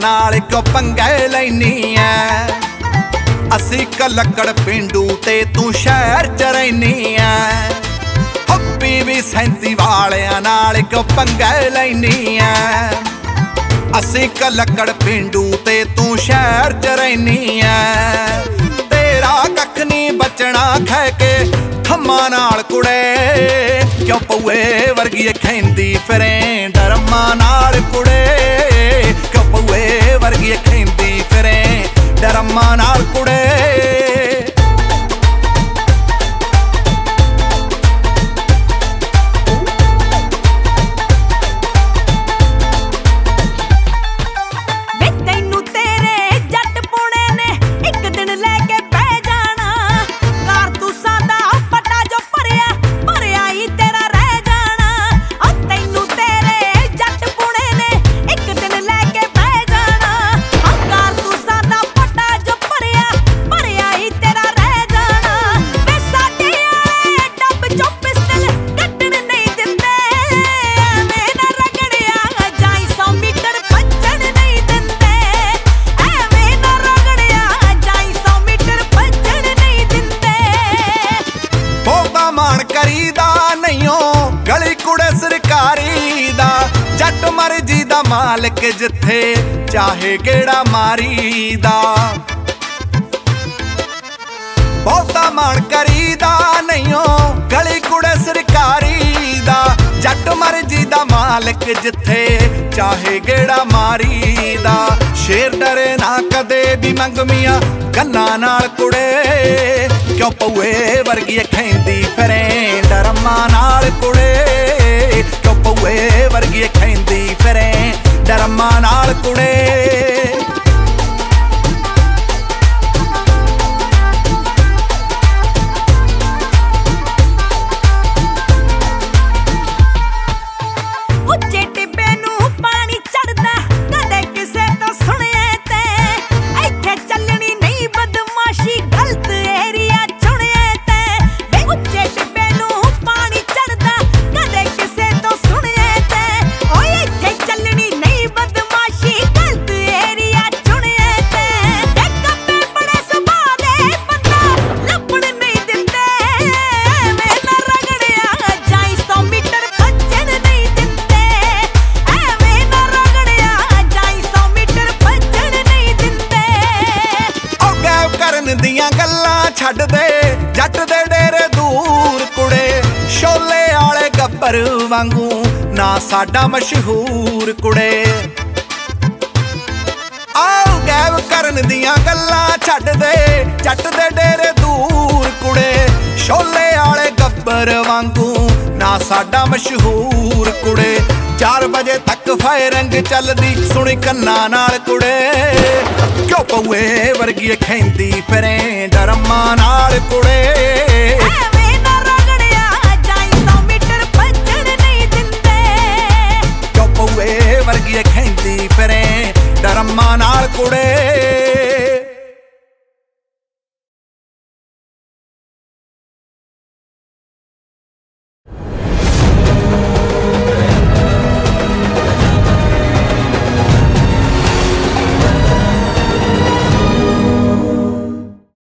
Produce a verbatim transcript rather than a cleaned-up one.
नाल क्यों पंगे लैनी ऐ। असी कलकड़ पिंडू ते तू शहर च रैनी ऐ। हप्पी भी सैंती वालियां नाल क्यों पंगे लैनी ऐ। असी कलकड़ पिंडू ते तू शहर च रैनी ऐ। तेरा कख नहीं बचना खै के थम्मा नाल कुड़े, क्यों पौए वर्गी खैंदी फिरें डरमा नाल कुड़े, क्यों पौए वर्गी खैंदी फिरें डरमा नाल कुड़े। गली कुड़े सरकारी दा जट मर्जी दा मालिक जिथे चाहे गेड़ा मारी दा। बहुता मान करीदा नहीं हो गली कुड़े सरकारी दा जट मर्जी दा मालिक जिथे चाहे गेड़ा मारी दा। शेर डरे ना कदे भी मंगमिया गल्लां नाल कुड़े, क्यों पौए वर्गी खैंदी फिरें डरमा नाल कुड़े, क्यों पौए वर्गी खैंदी फिरें डरमा नाल कुड़े। दियां गल्लां छड्ड दे जट दे डेरे दूर कुड़े, शोले आले गब्बर वांगू ना साडा मशहूर कुड़े। आओ गैब करन दियां गल्लां छड्ड दे जट दे डेरे दूर कुड़े, शोले आले गब्बर वांगू ना साडा मशहूर कुड़े। चार बजे तक फायरिंग चलदी सुनी कन्ना नाल कुड़े, क्यों पौए वर्गी खैंदी फिरें डरमा नाल कुड़े। क्यों पौए वर्गी खैंदी फिरें डरमा नाल कुड़े।